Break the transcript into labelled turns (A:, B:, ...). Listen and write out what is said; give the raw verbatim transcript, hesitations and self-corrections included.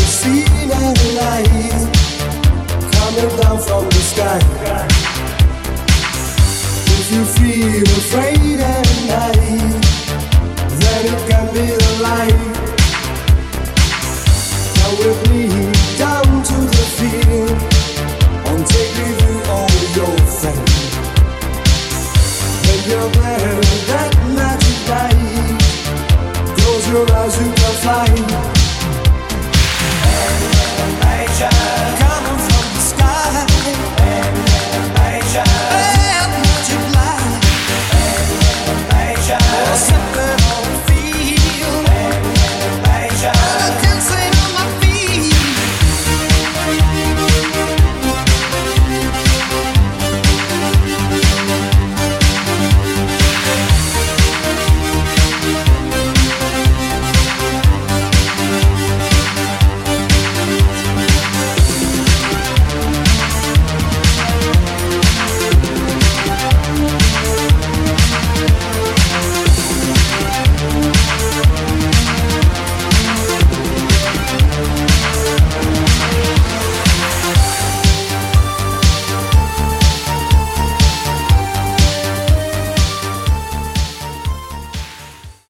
A: seen a light coming down from the sky. If you feel afraid at night, then it can be the light. Come with me down to the field and take me through all your friends. When you're there, that magic night, close your eyes, you can fly.